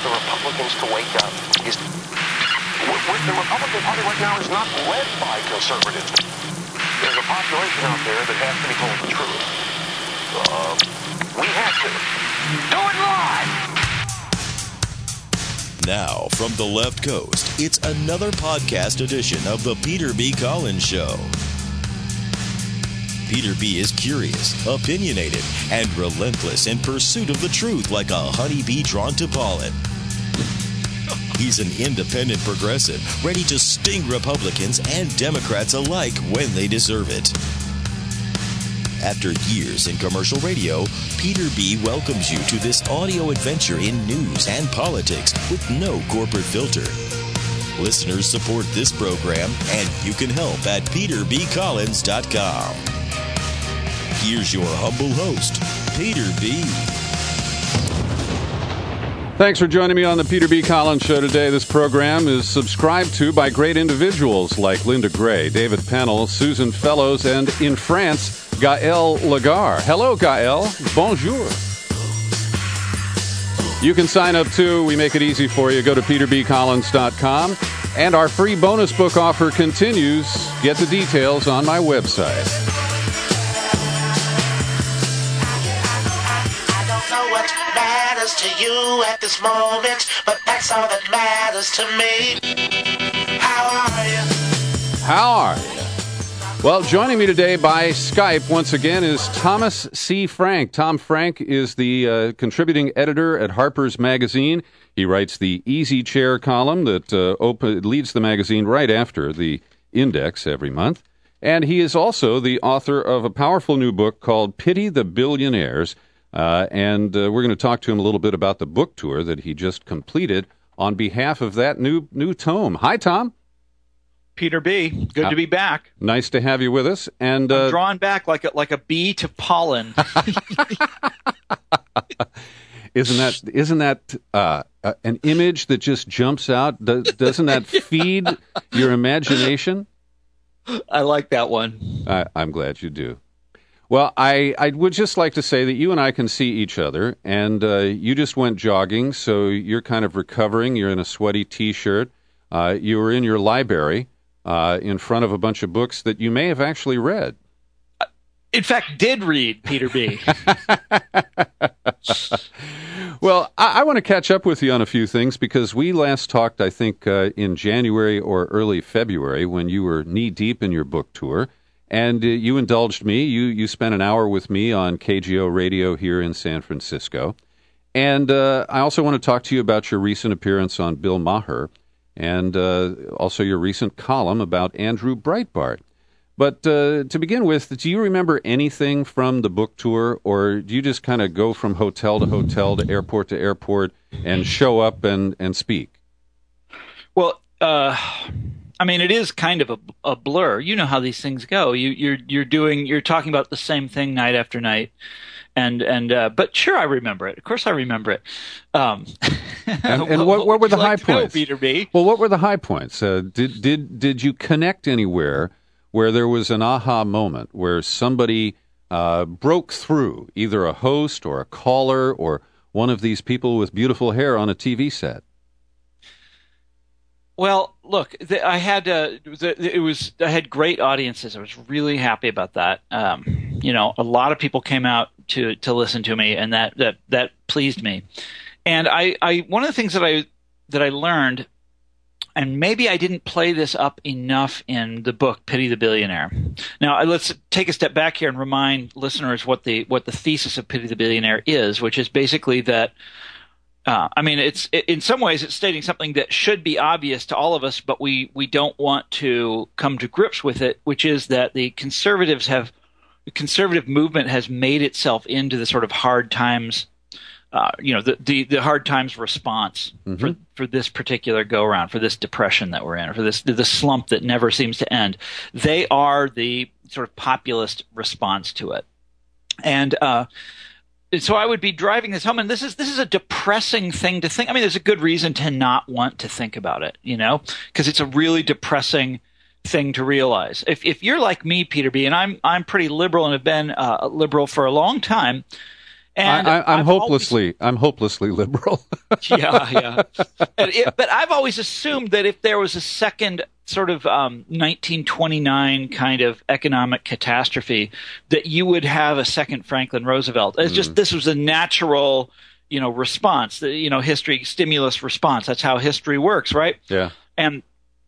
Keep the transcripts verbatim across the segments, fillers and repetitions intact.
the Republicans to wake up is the Republican Party right now is not led by conservatives. There's a population out there that has to be told the truth. Uh, we have to. Do it live! Now, from the left coast, it's another podcast edition of the Peter B. Collins Show. Peter B. is curious, opinionated, and relentless in pursuit of the truth like a honeybee drawn to pollen. He's an independent progressive, ready to sting Republicans and Democrats alike when they deserve it. After years in commercial radio, Peter B. welcomes you to this audio adventure in news and politics with no corporate filter. Listeners support this program, and you can help at peter b collins dot com. Here's your humble host, Peter B. Thanks for joining me on the Peter B. Collins Show today. This program is subscribed to by great individuals like Linda Gray, David Pennell, Susan Fellows, and in France, Gaël Lagarde. Hello, Gaël. Bonjour. You can sign up too. We make it easy for you. Go to peter b collins dot com. And our free bonus book offer continues. Get the details on my website. To you at this moment, but that's all that matters to me. How are you? How are you? Well, joining me today by Skype once again is Thomas C. Frank. Tom Frank is the uh, contributing editor at Harper's Magazine. He writes the Easy Chair column that uh, open, leads the magazine right after the Index every month. And he is also the author of a powerful new book called Pity the Billionaires. Uh, and uh, we're going to talk to him a little bit about the book tour that he just completed on behalf of that new new tome. Hi, Tom. Peter B. Good uh, to be back. Nice to have you with us. And uh, I'm drawn back like a like a bee to pollen. Isn't that isn't that uh, uh, an image that just jumps out? Does, doesn't that feed your imagination? I like that one. I, I'm glad you do. Well, I, I would just like to say that you and I can see each other, and uh, you just went jogging, so you're kind of recovering. You're in a sweaty T-shirt. Uh, you were in your library uh, in front of a bunch of books that you may have actually read. In fact, did read, Peter B. Well, I, I want to catch up with you on a few things because we last talked, I think, uh, in January or early February when you were knee-deep in your book tour. And uh, you indulged me. You you spent an hour with me on K G O Radio here in San Francisco. And uh, I also want to talk to you about your recent appearance on Bill Maher and uh, also your recent column about Andrew Breitbart. But uh, to begin with, do you remember anything from the book tour, or do you just kind of go from hotel to hotel to airport to airport and show up and, and speak? Well, uh... I mean, it is kind of a, a blur. You know how these things go. You, you're you're doing you're talking about the same thing night after night, and and uh, but sure, I remember it. Of course, I remember it. Um, and and what, what were the high like points, know, Peter B? Well, what were the high points? Uh, did did did you connect anywhere where there was an aha moment where somebody uh, broke through, either a host or a caller or one of these people with beautiful hair on a T V set? Well, look, the, I had uh, the, it was I had great audiences. I was really happy about that. Um, you know, a lot of people came out to to listen to me, and that that that pleased me. And I, I one of the things that I that I learned, and maybe I didn't play this up enough in the book Pity the Billionaire. Now, let's take a step back here and remind listeners what the what the thesis of Pity the Billionaire is, which is basically that. Uh, I mean, it's it, in some ways it's stating something that should be obvious to all of us, but we, we don't want to come to grips with it, which is that the conservatives have the conservative movement has made itself into the sort of hard times, uh, you know, the, the, the hard times response mm-hmm. for for this particular go around, for this depression that we're in, or for this the slump that never seems to end. They are the sort of populist response to it, and. Uh, So I would be driving this home, and this is this is a depressing thing to think. I mean, there's a good reason to not want to think about it, you know, because it's a really depressing thing to realize. If if you're like me, Peter B., and I'm I'm pretty liberal and have been uh, liberal for a long time, And I, I, I'm I've hopelessly, always, I'm hopelessly liberal. yeah, yeah. And it, but I've always assumed that if there was a second sort of um, nineteen twenty-nine kind of economic catastrophe, that you would have a second Franklin Roosevelt. It's just this was a natural, you know, response. The, you know, history stimulus response. That's how history works, right? Yeah. And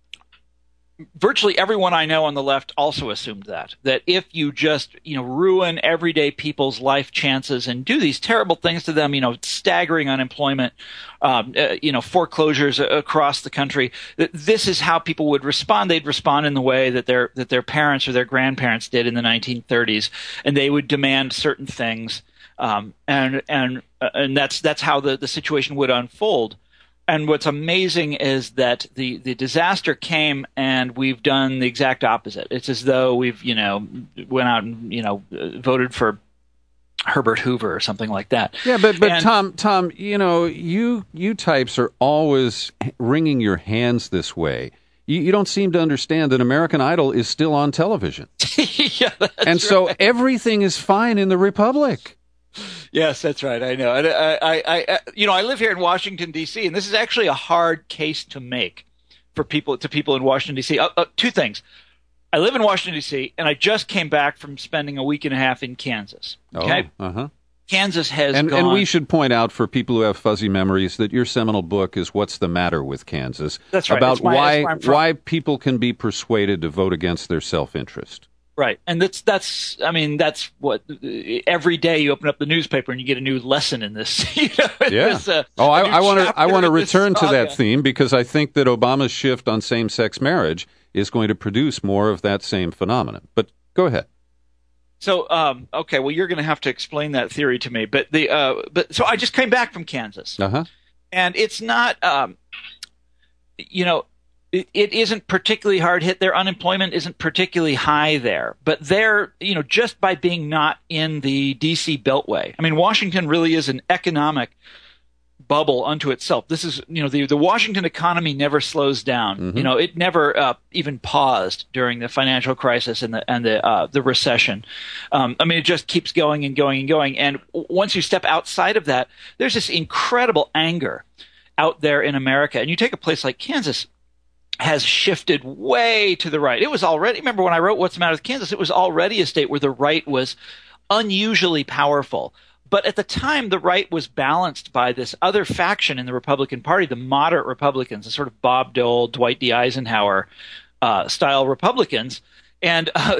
virtually everyone I know on the left also assumed that, that if you just, you know, ruin everyday people's life chances and do these terrible things to them, you know, staggering unemployment, um, uh, you know, foreclosures across the country, that this is how people would respond. They'd respond in the way that their, that their parents or their grandparents did in the nineteen thirties, and they would demand certain things. Um, and, and, uh, and that's, that's how the, the situation would unfold. And what's amazing is that the, the disaster came and we've done the exact opposite. It's as though we've, you know, went out and, you know, voted for Herbert Hoover or something like that. Yeah, but but and, Tom, Tom, you know, you you types are always wringing your hands this way. You, you don't seem to understand that American Idol is still on television. yeah, that's and so right. everything is fine in the Republic. Yes, that's right. I know. And I, I, I, you know, I live here in Washington D C, and this is actually a hard case to make for people to people in Washington D C. Uh, uh, two things: I live in Washington D C, and I just came back from spending a week and a half in Kansas. Okay, oh, uh-huh. Kansas has and, gone. And we should point out for people who have fuzzy memories that your seminal book is "What's the Matter with Kansas?" That's right. About my, why why people can be persuaded to vote against their self-interest. Right, and that's that's. I mean, that's what every day you open up the newspaper and you get a new lesson in this. You know, in yeah. This, uh, oh, I want to. I want to return to that saga. theme because I think that Obama's shift on same-sex marriage is going to produce more of that same phenomenon. But go ahead. So, um, okay, well, you're going to have to explain that theory to me. But the, uh, but so I just came back from Kansas, uh-huh. and it's not, um, you know. It isn't particularly hard hit. Their unemployment isn't particularly high there, but they're, you know, just by being not in the D C Beltway. I mean, Washington really is an economic bubble unto itself. This is, you know, the the Washington economy never slows down. Mm-hmm. You know, it never uh, even paused during the financial crisis and the and the uh, the recession. Um, I mean, it just keeps going and going and going. And once you step outside of that, there's this incredible anger out there in America. And you take a place like Kansas. Has shifted way to the right. It was already, remember when I wrote What's the Matter with Kansas, it was already a state where the right was unusually powerful. But at the time, the right was balanced by this other faction in the Republican Party, the moderate Republicans, the sort of Bob Dole, Dwight D. Eisenhower uh, style Republicans. And uh,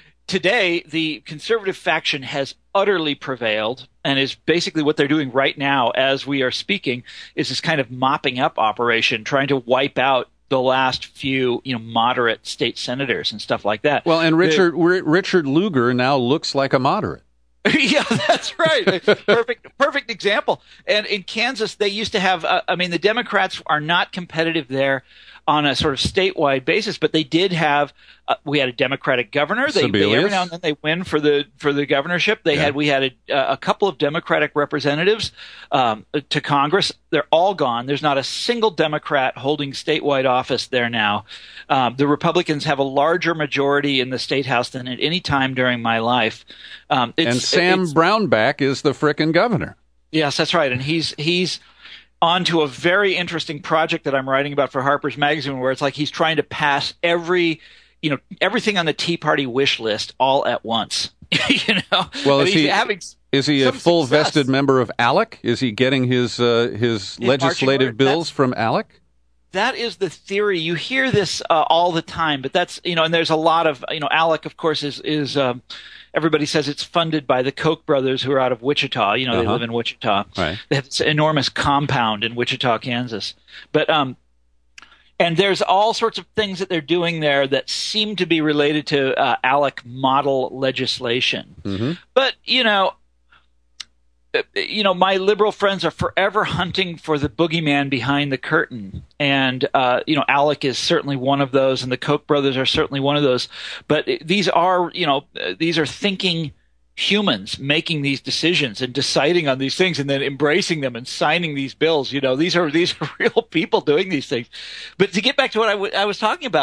today, the conservative faction has utterly prevailed and is basically what they're doing right now as we are speaking is this kind of mopping up operation, trying to wipe out the last few, you know, moderate state senators and stuff like that. Well, and Richard the, Richard Lugar now looks like a moderate. Yeah, that's right. perfect, perfect example. And in Kansas, they used to have. Uh, I mean, the Democrats are not competitive there on a sort of statewide basis, but they did have. Uh, we had a Democratic governor. They, they every now and then they win for the for the governorship. They yeah. had we had a, a couple of Democratic representatives um, to Congress. They're all gone. There's not a single Democrat holding statewide office there now. Um, the Republicans have a larger majority in the state house than at any time during my life. Um, it's, and Sam it's, Brownback is the frickin' governor. Yes, that's right, and he's he's. on to a very interesting project that I'm writing about for Harper's Magazine, where it's like he's trying to pass every, you know, everything on the Tea Party wish list all at once. you know, well, is he's he having is he a full success. vested member of ALEC? Is he getting his uh, his In legislative bills from ALEC? That is the theory. You hear this uh, all the time, but that's, you know, and there's a lot of, you know, ALEC, of course, is is. Um, Everybody says it's funded by the Koch brothers who are out of Wichita. You know, they uh-huh. live in Wichita. Right. They have this enormous compound in Wichita, Kansas. But um, and there's all sorts of things that they're doing there that seem to be related to uh, ALEC model legislation. Mm-hmm. But, you know, you know, my liberal friends are forever hunting for the boogeyman behind the curtain. And, uh, you know, ALEC is certainly one of those, and the Koch brothers are certainly one of those. But these are, you know, these are thinking humans making these decisions and deciding on these things and then embracing them and signing these bills. You know, these are these are real people doing these things. But to get back to what I, w- I was talking about,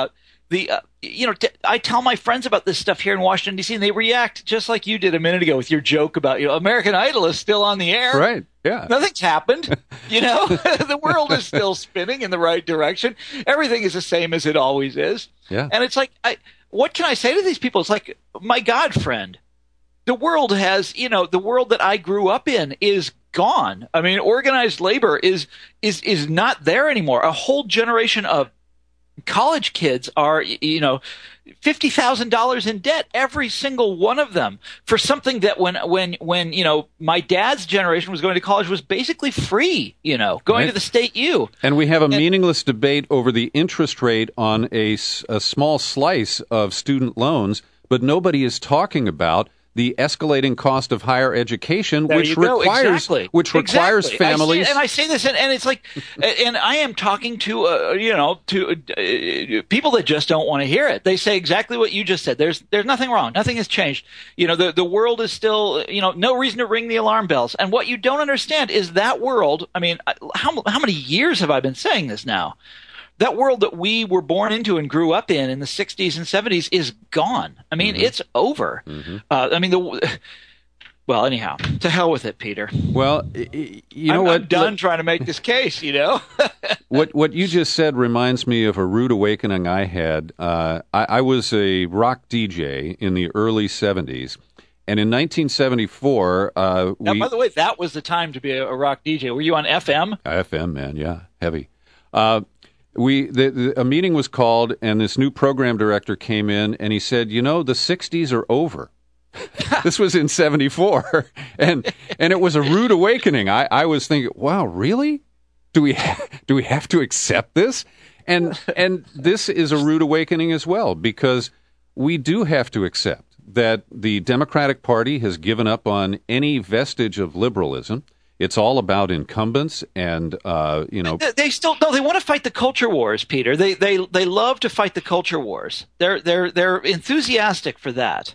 the uh, you know, t- I tell my friends about this stuff here in Washington, D C, and they react just like you did a minute ago with your joke about, you know, American Idol is still on the air. Right. Yeah. Nothing's happened. You know, the world is still spinning in the right direction. Everything is the same as it always is. Yeah. And it's like, I, what can I say to these people? It's like, my God, friend, the world has, you know, the world that I grew up in is gone. I mean, organized labor is is is not there anymore. A whole generation of college kids are, you know, fifty thousand dollars in debt, every single one of them, for something that when, when, when, you know, my dad's generation was going to college was basically free, you know, going Right. to the State U. And we have a And- meaningless debate over the interest rate on a, s- a small slice of student loans, but nobody is talking about the escalating cost of higher education, There which you go. requires Exactly. which requires Exactly. I families. say, and I say this, and, and it's like, and I am talking to, uh, you know, to uh, people that just don't want to hear it. They say exactly what you just said. There's, there's nothing wrong. Nothing has changed. You know, the the world is still, you know, no reason to ring the alarm bells. And what you don't understand is that world. I mean, how how many years have I been saying this now? That world that we were born into and grew up in in the sixties and seventies is gone. I mean, mm-hmm. it's over. Mm-hmm. Uh, I mean, the well, anyhow, to hell with it, Peter. Well, you know I'm, what? I'm done trying to make this case. You know, what what you just said reminds me of a rude awakening I had. Uh, I, I was a rock D J in the early seventies. And in nineteen seventy-four, uh, now, we. by the way, that was the time to be a, a rock D J. Were you on F M? F M, man, yeah, heavy. Uh, We the, the, a meeting was called, and this new program director came in, and he said, "You know, the sixties are over." This was in seventy-four, and and it was a rude awakening. I, I was thinking, "Wow, really? Do we ha- do we have to accept this?" And and this is a rude awakening as well, because we do have to accept that the Democratic Party has given up on any vestige of liberalism. It's all about incumbents, and uh, you know they, they still no. They want to fight the culture wars, Peter. They they they love to fight the culture wars. They're they're they're enthusiastic for that,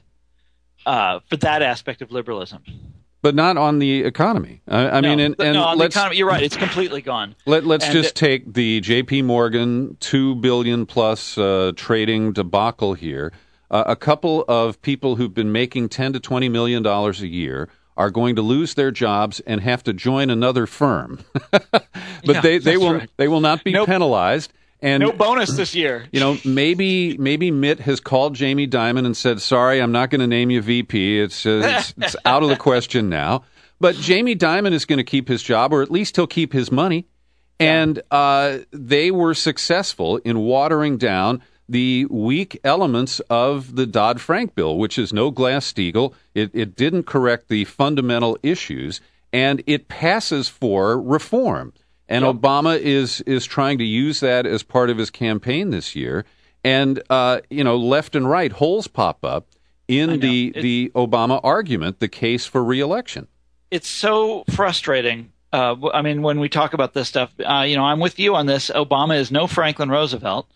uh, for that aspect of liberalism. But not on the economy. I, I no, mean, and, and no, on let's, the economy, you're right. It's completely gone. Let, let's and just it, take the J P Morgan two billion plus uh, trading debacle here. Uh, a couple of people who've been making ten to twenty million dollars a year are going to lose their jobs and have to join another firm. But yeah, they, they will right. they will not be nope. penalized. And no bonus this year. You know, maybe maybe Mitt has called Jamie Dimon and said, "Sorry, I'm not going to name you V P. It's, uh, it's it's out of the question now." But Jamie Dimon is going to keep his job, or at least he'll keep his money. Yeah. And uh, they were successful in watering down the weak elements of the Dodd-Frank bill, which is no Glass-Steagall. It, it didn't correct the fundamental issues, and it passes for reform. And yep. Obama is is trying to use that as part of his campaign this year. And, uh, you know, left and right, holes pop up in the, it, the Obama argument, the case for re-election. It's so frustrating. Uh, I mean, when we talk about this stuff, uh, you know, I'm with you on this. Obama is no Franklin Roosevelt.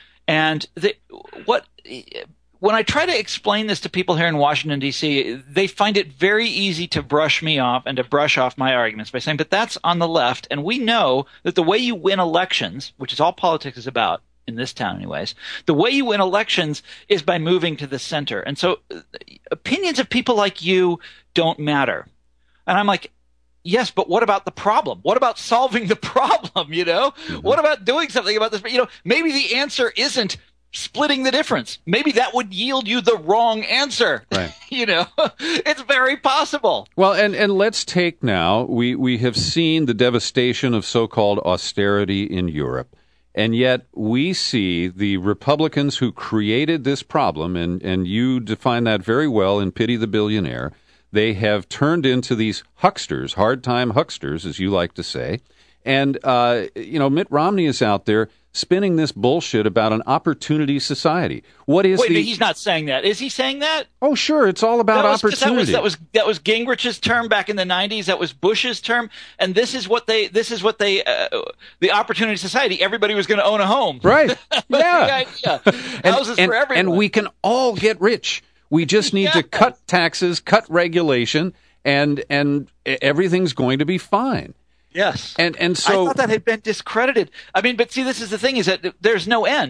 And the, what when I try to explain this to people here in Washington, D C, they find it very easy to brush me off and to brush off my arguments by saying, but that's on the left. And we know that the way you win elections, which is all politics is about in this town anyways, the way you win elections is by moving to the center. And so opinions of people like you don't matter. And I'm like, yes, but what about the problem? What about solving the problem, you know? Mm-hmm. What about doing something about this? You know, maybe the answer isn't splitting the difference. Maybe that would yield you the wrong answer. Right. You know, it's very possible. Well, and, and let's take now, we, we have seen the devastation of so-called austerity in Europe. And yet we see the Republicans who created this problem, and, and you define that very well in Pity the Billionaire. They have turned into these hucksters, hard-time hucksters, as you like to say. And, uh, you know, Mitt Romney is out there spinning this bullshit about an opportunity society. What is Wait, the... Wait, he's not saying that. Is he saying that? Oh, sure. It's all about that was, opportunity. That was, that was that was Gingrich's term back in the nineties. That was Bush's term. And this is what they, this is what they, uh, the opportunity society, everybody was going to own a home. Right. Yeah. Houses and, for everyone. And we can all get rich. We just need yes. to cut taxes, cut regulation, and and everything's going to be fine. Yes. And and so I thought that had been discredited. I mean, but see, this is the thing: is that there's no end.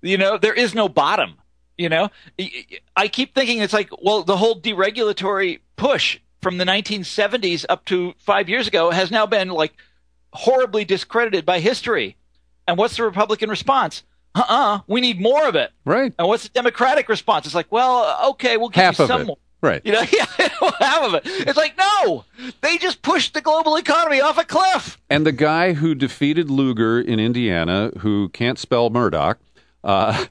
You know, there is no bottom. You know, I keep thinking it's like, well, the whole deregulatory push from the nineteen seventies up to five years ago has now been like horribly discredited by history. And what's the Republican response? Uh-uh, we need more of it. Right. And what's the Democratic response? It's like, well, okay, we'll give Half you of some it. more. Right. You know, yeah, half of it. It's like, no, they just pushed the global economy off a cliff. And the guy who defeated Lugar in Indiana, who can't spell Murdoch, uh,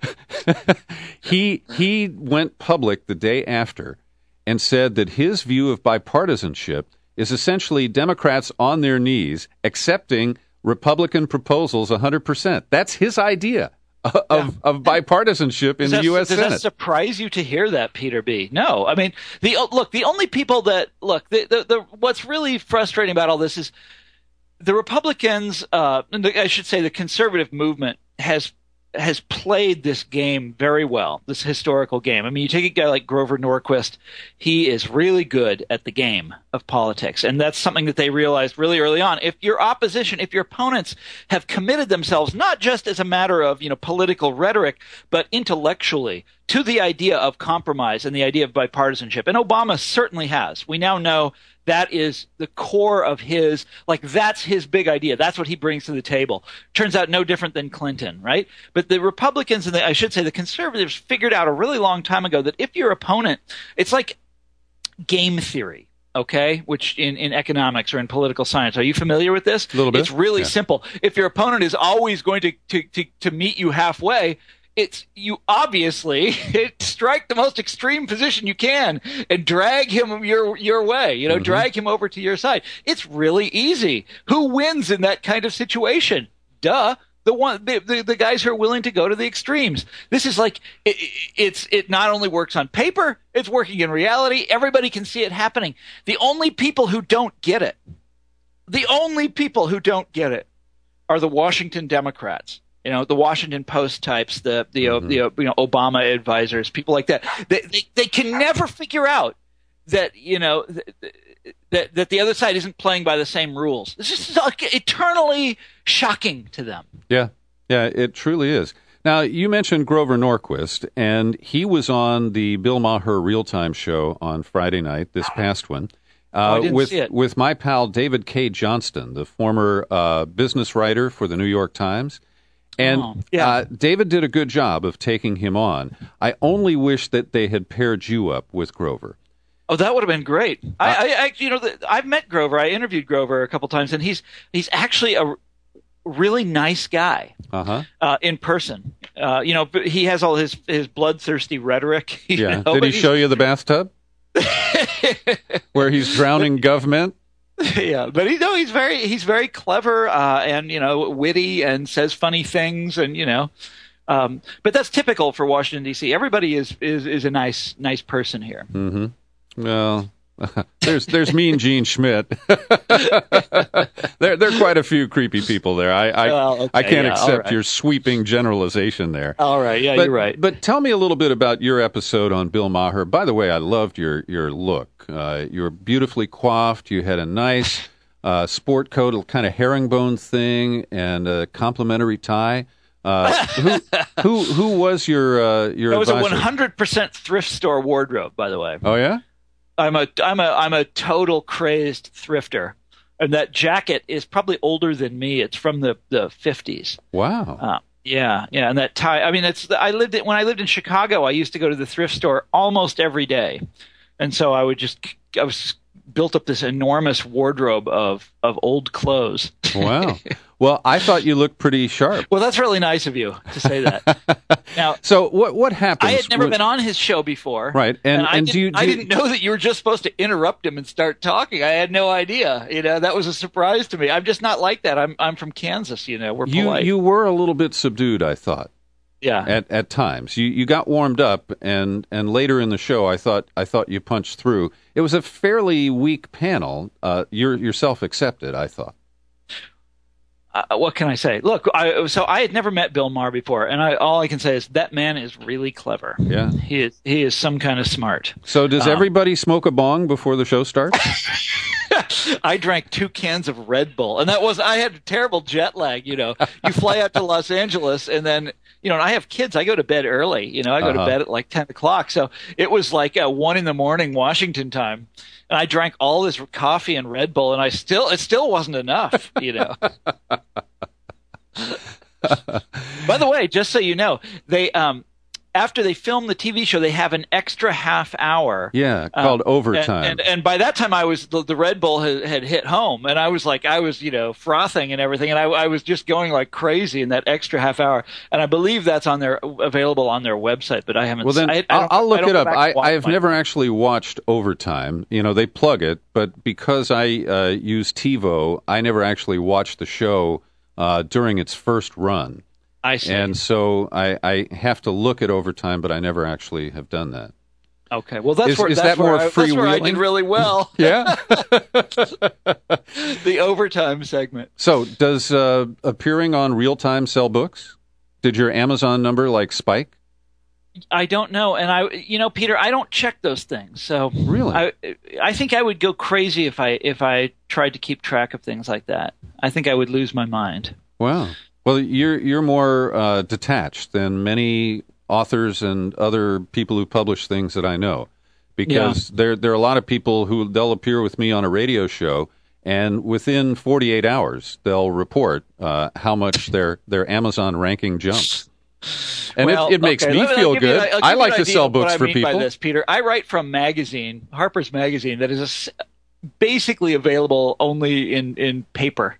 he he went public the day after and said that his view of bipartisanship is essentially Democrats on their knees accepting Republican proposals one hundred percent. That's his idea of, yeah. of bipartisanship in that, the U S does Senate. Does that surprise you to hear that, Peter B? No. I mean, the look, the only people that, look, the, the, the what's really frustrating about all this is the Republicans, uh, I should say the conservative movement has has played this game very well, this historical game. I mean, you take a guy like Grover Norquist, he is really good at the game of politics, and that's something that they realized really early on. If your opposition, if your opponents have committed themselves, not just as a matter of, you know, political rhetoric, but intellectually, to the idea of compromise and the idea of bipartisanship, and Obama certainly has. We now know that is the core of his, like, that's his big idea. That's what he brings to the table. Turns out no different than Clinton, right? But the Republicans, and the, I should say the conservatives, figured out a really long time ago that if your opponent, it's like game theory, okay, which in, in economics or in political science. Are you familiar with this? A little bit. It's really yeah. simple. If your opponent is always going to, to, to, to meet you halfway, it's you obviously strike the most extreme position you can and drag him your your way, you know, mm-hmm. drag him over to your side. It's really easy. Who wins in that kind of situation? Duh. The one, the, the, the guys who are willing to go to the extremes. This is like, it, it's, it not only works on paper, it's working in reality. Everybody can see it happening. The only people who don't get it, the only people who don't get it are the Washington Democrats. You know, the Washington Post types, the the, mm-hmm. the you know Obama advisors, people like that. They they, they can never figure out that you know th- that that the other side isn't playing by the same rules. It's just like eternally shocking to them. Yeah, yeah, it truly is. Now, you mentioned Grover Norquist, and he was on the Bill Maher Real Time show on Friday night, this past one, uh, oh, I didn't with see it. with my pal David K. Johnston, the former uh, business writer for the New York Times. And oh, yeah. uh, David did a good job of taking him on. I only wish that they had paired you up with Grover. Oh, that would have been great. I, Uh, I, I you know, the, I've met Grover. I interviewed Grover a couple times, and he's he's actually a really nice guy Uh-huh. uh, in person. Uh, you know, but he has all his his bloodthirsty rhetoric. You Yeah. know, Did but he he's- show you the bathtub where he's drowning government? Yeah, but he no, he's very he's very clever uh, and you know witty and says funny things and you know, um, but that's typical for Washington D C. Everybody is is is a nice nice person here. Mm-hmm. Well, there's there's Mean Gene Schmidt. there there are quite a few creepy people there. I I, Well, okay, I can't yeah, all accept right. your sweeping generalization there. All right, yeah, But, you're right. But tell me a little bit about your episode on Bill Maher. By the way, I loved your your look. Uh, you were beautifully coiffed. You had a nice uh, sport coat, a kind of herringbone thing, and a complimentary tie. Uh, who, who who was your uh, your That was advisor? a one hundred percent thrift store wardrobe, by the way. Oh yeah. I'm a I'm a I'm a total crazed thrifter, and that jacket is probably older than me. It's from the the fifties. Wow. Uh, yeah, yeah, and that tie. I mean, it's. I lived it when I lived in Chicago. I used to go to the thrift store almost every day, and so I would just. I was built up this enormous wardrobe of of old clothes. Wow. Well, I thought you looked pretty sharp. Well, that's really nice of you to say that. Now, So what what happens? I had never when- been on his show before, Right, and- I and didn't, do you- do I you- didn't know that you were just supposed to interrupt him and start talking. I had no idea. You know, that was a surprise to me. I'm just not like that. I'm I'm from Kansas. You know, we're you polite. you were a little bit subdued, I thought. yeah. At at times, you you got warmed up, and and later in the show, I thought I thought you punched through. It was a fairly weak panel. Uh, you're yourself accepted, I thought. Uh, what can I say? Look, I, so I had never met Bill Maher before, and I, all I can say is that man is really clever. Yeah. He is. He is some kind of smart. So does Um, everybody smoke a bong before the show starts? I drank two cans of Red Bull, and that was I had terrible jet lag. You know, you fly out to Los Angeles, and then you know, and I have kids. I go to bed early. You know, I go Uh-huh. to bed at like ten o'clock. So it was like uh, one in the morning Washington time, and I drank all this coffee and Red Bull, and I still it still wasn't enough. You know. By the way, just so you know, they um. after they film the T V show, they have an extra half hour. Yeah, called um, overtime. And, and and by that time, I was the, the Red Bull had, had hit home, and I was like, I was you know frothing and everything, and I, I was just going like crazy in that extra half hour. And I believe that's on their available on their website, but I haven't. Well, then I, I I'll, don't- I'll look I don't it go up. back I, and watch I have my- never actually watched Overtime. You know, they plug it, but because I uh, use TiVo, I never actually watched the show uh, during its first run. I see. And so I, I have to look at Overtime, but I never actually have done that. Okay, well that's Is- where is that's that where more I, that's where I freewheeling? did really well. Yeah. The overtime segment. So does uh, appearing on Real Time sell books? Did your Amazon number like spike? I don't know, and I, you know, Peter, I don't check those things. So Really? I, I think I would go crazy if I if I tried to keep track of things like that. I think I would lose my mind. Wow. Well, you're you're more uh, detached than many authors and other people who publish things that I know, because there there are a lot of people who they'll appear with me on a radio show, and within forty-eight hours they'll report uh, how much their their Amazon ranking jumps, and Well, it, it makes okay, me let me- feel I'll give you good. an- I'll give I you like an to idea sell of what books I for mean people. By this, Peter, I write from magazine, Harper's Magazine, that is a s basically available only in in paper.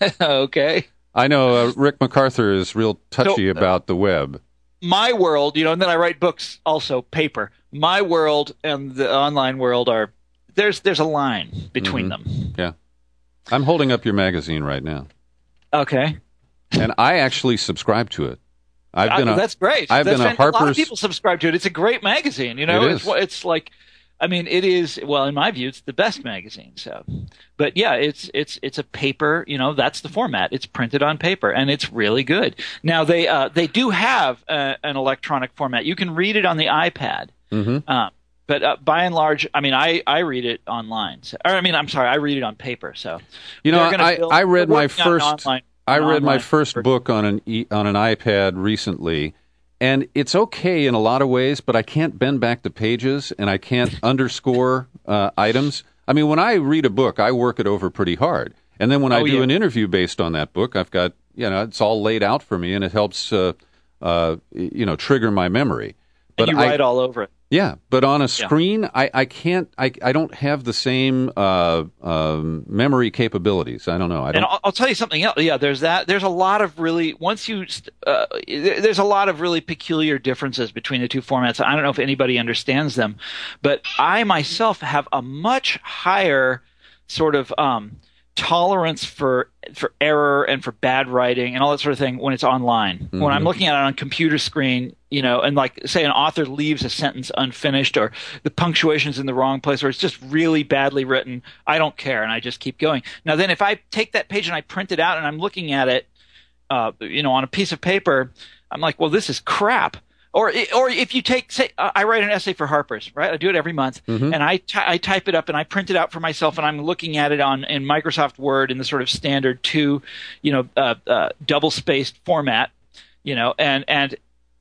Okay. I know uh, Rick MacArthur is real touchy So, uh, about the web. My world, you know, and then I write books also paper. My world and the online world are there's there's a line between them. Yeah, I'm holding up your magazine right now, Okay, and I actually subscribe to it. I've been I- a, that's great. I've That's been a fan- lot of Harper's. people subscribe to it. It's a great magazine. You know, It it's is. it's like, I mean, it is. Well, in my view, it's the best magazine. So, but yeah, it's it's it's a paper. You know, that's the format. It's printed on paper, and it's really good. Now they uh, they do have uh, an electronic format. You can read it on the iPad. Mhm. Um, but uh, by and large, I mean, I, I read it online. So, or I mean, I'm sorry, I read it on paper. So, You know, they're gonna I, build- I read they're my working on an first online- I an read my online first version. book on an e, on an iPad recently, and it's okay in a lot of ways, but I can't bend back the pages and I can't underscore uh, items. I mean, when I read a book, I work it over pretty hard, and then when I Oh, do yeah. an interview based on that book, I've got you know it's all laid out for me, and it helps uh, uh, you know trigger my memory. And you I, write all over it. Yeah, but on a screen, I, I can't. I, I don't have the same uh, um, memory capabilities. I don't know. I don't. And I'll, I'll tell you something else. Yeah, there's that. There's a lot of really once you uh, there- there's a lot of really peculiar differences between the two formats. I don't know if anybody understands them, but I myself have a much higher sort of um, tolerance for for error and for bad writing and all that sort of thing when it's online. When I'm looking at it on a computer screen, you know, and like say an author leaves a sentence unfinished or the punctuation's in the wrong place or it's just really badly written, I don't care and I just keep going. Now then if I take that page and I print it out and I'm looking at it uh, you know, on a piece of paper, I'm like, well, this is crap. Or, or if you take, say, I write an essay for Harper's, right? I do it every month, and I, ty- I type it up and I print it out for myself, and I'm looking at it on in Microsoft Word in the sort of standard two, you know, uh, uh, double spaced format, you know, and and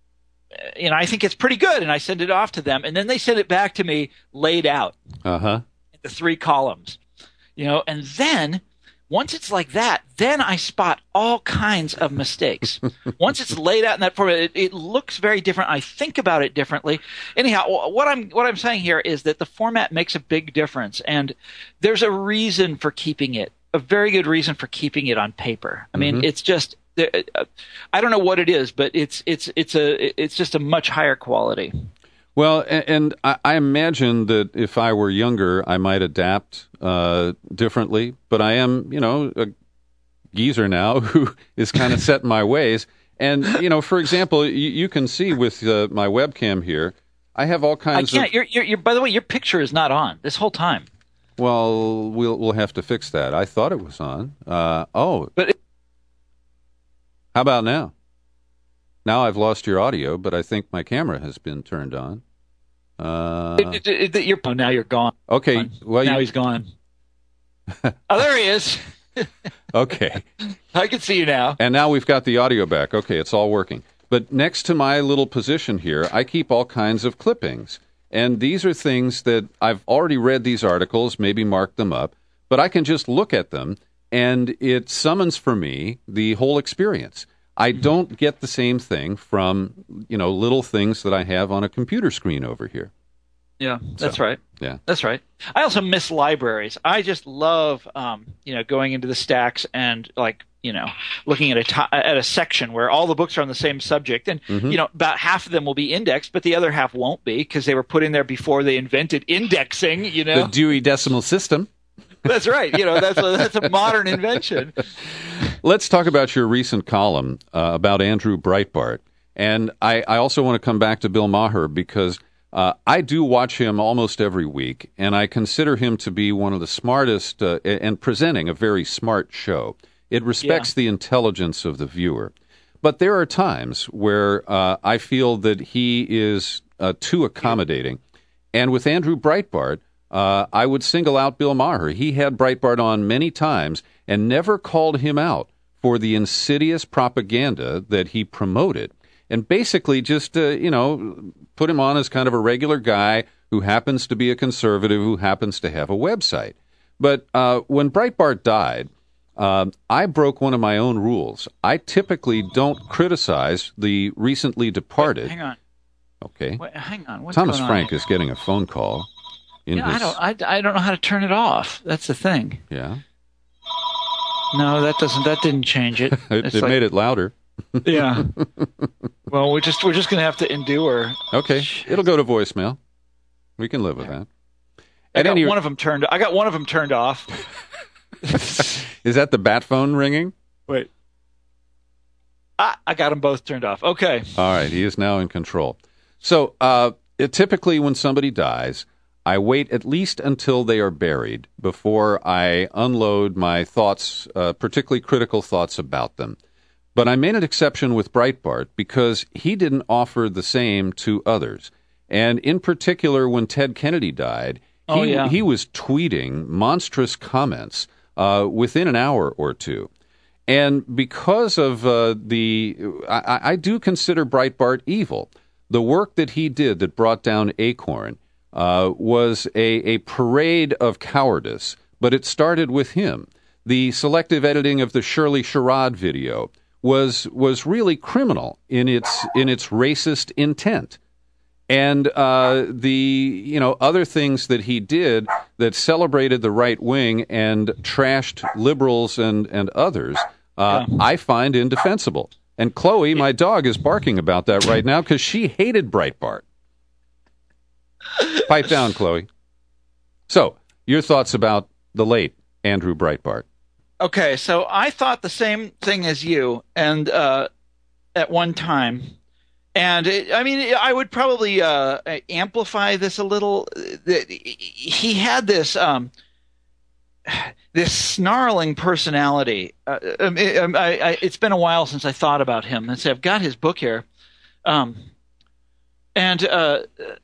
uh, you know, I think it's pretty good, and I send it off to them, and then they send it back to me laid out, Uh huh. the three columns, you know, and then. Once it's like that, then I spot all kinds of mistakes. Once it's laid out in that format, it, it looks very different. I think about it differently. Anyhow, what I'm what I'm saying here is that the format makes a big difference, and there's a reason for keeping it, a very good reason for keeping it on paper. I mean, it's just I don't know what it is, but it's it's it's a it's just a much higher quality. Well, and, and I, I imagine that if I were younger, I might adapt uh, differently. But I am, you know, a geezer now who is kind of set in my ways. And, you know, for example, you, you can see with uh, my webcam here, I have all I kinds can't. of. You're, you're, you're, by the way, your picture is not on this whole time. Well, we'll we'll have to fix that. I thought it was on. Uh, oh, But it, how about now? Now I've lost your audio, but I think my camera has been turned on. Uh, it, it, it, you're, oh, now you're gone. okay, well, now you, he's gone. Oh, there he is. Okay. I can see you now. And now we've got the audio back. Okay, it's all working. But next to my little position here, I keep all kinds of clippings. And these are things that I've already read these articles, maybe marked them up, but I can just look at them, and it summons for me the whole experience. I don't get the same thing from, you know, little things that I have on a computer screen over here. Yeah, that's So, right. Yeah. That's right. I also miss libraries. I just love, um, you know, going into the stacks and like, you know, looking at a to- at a section where all the books are on the same subject, and Mm-hmm. you know, about half of them will be indexed, but the other half won't be because they were put in there before they invented indexing. You know, The Dewey Decimal System. that's right. You know, that's a, that's a modern invention. Let's talk about your recent column uh, about Andrew Breitbart. And I, I also want to come back to Bill Maher because uh, I do watch him almost every week, and I consider him to be one of the smartest uh, and presenting a very smart show. It respects Yeah. the intelligence of the viewer. But there are times where uh, I feel that he is uh, too accommodating. And with Andrew Breitbart, uh, I would single out Bill Maher. He had Breitbart on many times and never called him out for the insidious propaganda that he promoted. And basically just, uh, you know, put him on as kind of a regular guy who happens to be a conservative, who happens to have a website. But uh, when Breitbart died, uh, I broke one of my own rules. I typically don't criticize the recently departed. Hang on. Okay. Wait, hang on. What's Thomas going on? Frank is getting a phone call. In Yeah, his, I don't. I, I don't know how to turn it off. That's the thing. Yeah. No, that doesn't. That didn't change it. It, It's it like- made it louder. Yeah. Well, we're just we're just gonna have to endure. Okay. It'll go to voicemail. We can live with that. I At got any- one of them turned. I got one of them turned off. Is that the bat phone ringing? Wait. Ah, I got them both turned off. Okay. All right, he is now in control. So, uh, it, typically when somebody dies, I wait at least until they are buried before I unload my thoughts, uh, particularly critical thoughts about them. But I made an exception with Breitbart because he didn't offer the same to others. And in particular, when Ted Kennedy died, he, Oh, yeah. he was tweeting monstrous comments uh, within an hour or two. And because of uh, the, I, I do consider Breitbart evil. The work that he did that brought down Acorn uh, was a, a parade of cowardice, but it started with him. The selective editing of the Shirley Sherrod video was was really criminal in its in its racist intent. And uh, the you know other things that he did that celebrated the right wing and trashed liberals and and others, uh, I find indefensible. And Chloe, my dog, is barking about that right now because she hated Breitbart. Pipe down, Chloe. So, your thoughts about the late Andrew Breitbart? Okay, so I thought the same thing as you, and uh, at one time, and it, I mean, I would probably uh, amplify this a little. He had this um, this snarling personality. Uh, I, I, it's been a while since I thought about him, and so I've got his book here, um, and uh,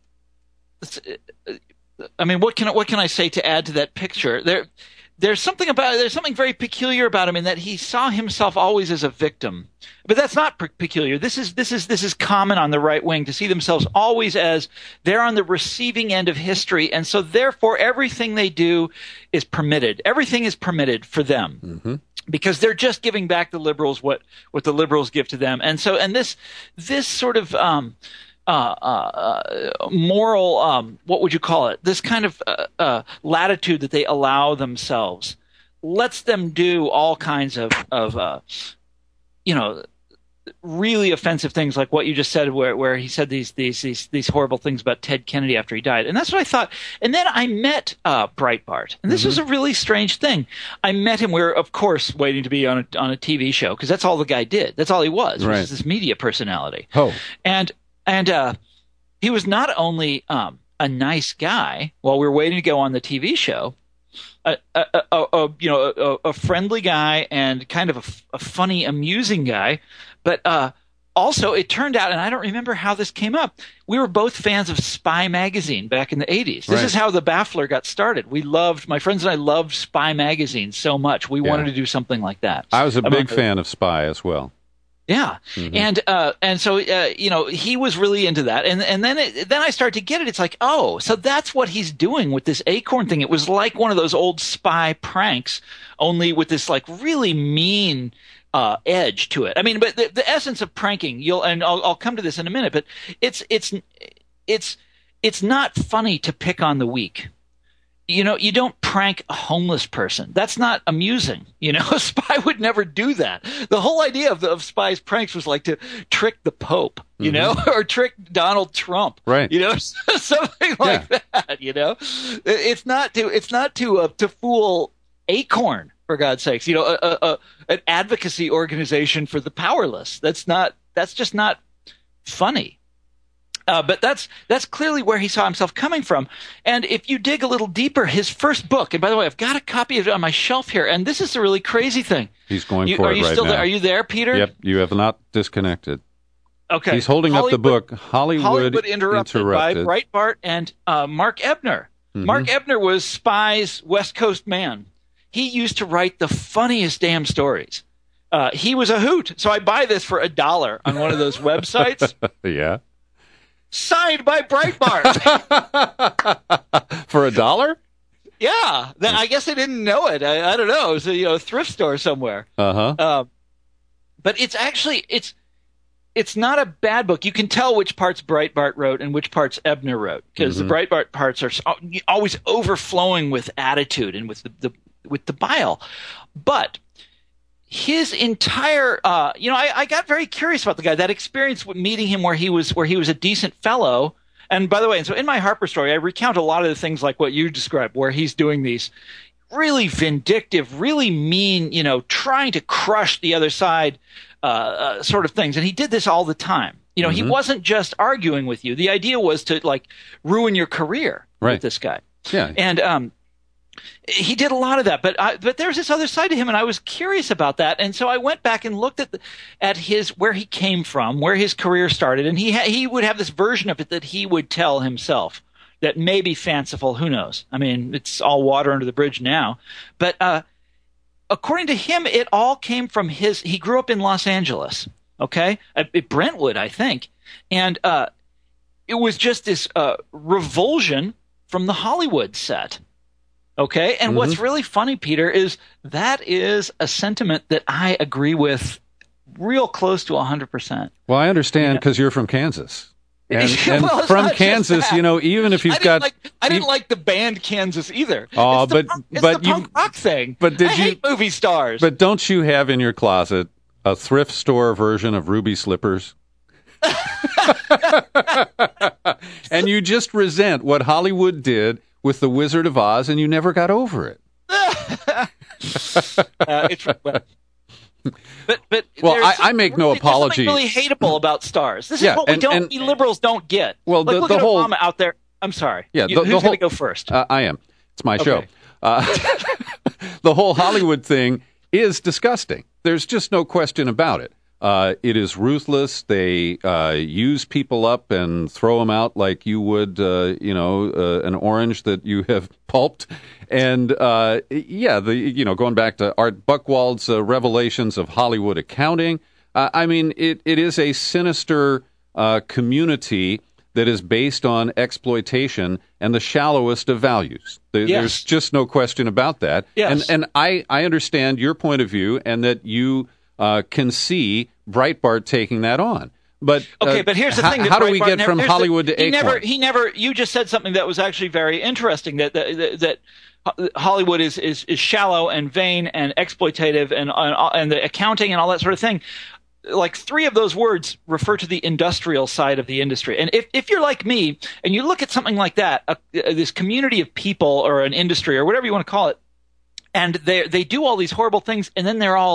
I mean, what can what can I say to add to that picture? There. There's something about there's something very peculiar about him in that he saw himself always as a victim, but that's not pe- peculiar. This is this is this is common on the right wing to see themselves always as they're on the receiving end of history, and so therefore everything they do is permitted. Everything is permitted for them. Mm-hmm. Because they're just giving back the liberals what, what the liberals give to them, and so and this this sort of um, Uh, uh, moral, um, what would you call it? This kind of uh, uh, latitude that they allow themselves lets them do all kinds of, of uh, you know, really offensive things like what you just said, where where he said these these these these horrible things about Ted Kennedy after he died, and that's what I thought. And then I met uh, Breitbart, and this Mm-hmm. was a really strange thing. I met him. We were, of course, waiting to be on a on a T V show because that's all the guy did. That's all he was. Right. Was this media personality. Oh. And And uh, he was not only um, a nice guy while we were waiting to go on the T V show, a, a, a, a you know a, a friendly guy and kind of a, a funny, amusing guy, but uh, also, it turned out, and I don't remember how this came up, we were both fans of Spy Magazine back in the eighties. This Right. is how the Baffler got started. We loved, my friends and I loved Spy Magazine so much. We Yeah. wanted to do something like that. I was a Among big other- fan of Spy as well. Yeah, Mm-hmm. and uh, and so uh, you know, he was really into that, and and then it, then I started to get it. It's like, oh, so that's what he's doing with this acorn thing. It was like one of those old spy pranks, only with this like really mean uh, edge to it. I mean, but the, the essence of pranking, you'll and I'll, I'll come to this in a minute, but it's it's it's it's not funny to pick on the weak. You know, you don't prank a homeless person. That's not amusing. You know, a spy would never do that. The whole idea of, the, of spies' pranks was like to trick the Pope, you know, or trick Donald Trump, Right. You know, something like that. You know, it's not to it's not to uh, to fool Acorn, for God's sakes. You know, a, a, a, an advocacy organization for the powerless. That's not. That's just not funny. Uh, but that's that's clearly where he saw himself coming from. And if you dig a little deeper, his first book, and by the way, I've got a copy of it on my shelf here, and this is the really crazy thing. He's going You- for are it you right still now. there? Are you there, Peter? Yep, you have not disconnected. Okay. He's holding up the Hollywood- book Hollywood, Hollywood Interrupted, Interrupted. by Breitbart and uh, Mark Ebner. Mm-hmm. Mark Ebner was Spy's West Coast man. He used to write the funniest damn stories. Uh, he was a hoot. So I buy this for a dollar on one of those websites. Yeah. Signed by Breitbart. For a dollar? Yeah. Then I guess I didn't know it. I, I don't know. It was a you know, thrift store somewhere. Uh-huh. Um, but it's actually it's it's not a bad book. You can tell which parts Breitbart wrote and which parts Ebner wrote because the Breitbart parts are so- always overflowing with attitude and with the, the with the bile. But his entire, uh, you know, I, I got very curious about the guy. That experience with meeting him, where he was where he was a decent fellow. And by the way, and so in my Harper story, I recount a lot of the things like what you described, where he's doing these really vindictive, really mean, you know, trying to crush the other side uh, uh, sort of things. And he did this all the time. You know, he wasn't just arguing with you. The idea was to, like, ruin your career Right. with this guy. Yeah. And um, he did a lot of that. But I, but there's this other side to him, and I was curious about that. And so I went back and looked at the, at his where he came from, where his career started, and he ha- he would have this version of it that he would tell himself. That may be fanciful. Who knows? I mean, it's all water under the bridge now. But uh, according to him, it all came from his. He grew up in Los Angeles, okay, at, at Brentwood, I think, and uh, it was just this uh, revulsion from the Hollywood set. Okay, and Mm-hmm. what's really funny, Peter, is that is a sentiment that I agree with, real close to a hundred percent. Well, I understand because you're from Kansas. And, and Well, it's from not just Kansas, that. you know, even if I you've didn't got, like, I didn't you- like the band Kansas either. Oh, it's the but- punk, it's but the you- punk rock thing. but did I you- hate movie stars. but don't you have in your closet a thrift store version of Ruby Slippers? And you just resent what Hollywood did with The Wizard of Oz, and you never got over it. uh, it's but but Well, there's I- I make no really, there's something apologies. really hateable about stars. This is Yeah, what we and- don't. and- we liberals don't get. Well, like, the- look the at whole- Obama out there. I'm sorry. Yeah, You- the- the who's whole- going to go first? Uh, I am. It's my show. Okay. Uh, the whole Hollywood thing is disgusting. There's just no question about it. Uh, it is ruthless. They uh, use people up and throw them out like you would, uh, you know, uh, an orange that you have pulped. And uh, yeah, the you know, going back to Art Buchwald's uh, revelations of Hollywood accounting. Uh, I mean, it it is a sinister uh, community that is based on exploitation and the shallowest of values. There, Yes. There's just no question about that. Yes. And and I, I understand your point of view and that you uh, can see Breitbart taking that on. But Okay, uh, but here's the how, thing. that how do we Breitbart get never- from here's the- Hollywood to he Acorn? never, he never. You just said something that was actually very interesting. That that, that Hollywood is, is is shallow and vain and exploitative and and the accounting and all that sort of thing. Like three of those words refer to the industrial side of the industry. And if, if you're like me and you look at something like that, a, this community of people or an industry or whatever you want to call it, and they they do all these horrible things, and then they're all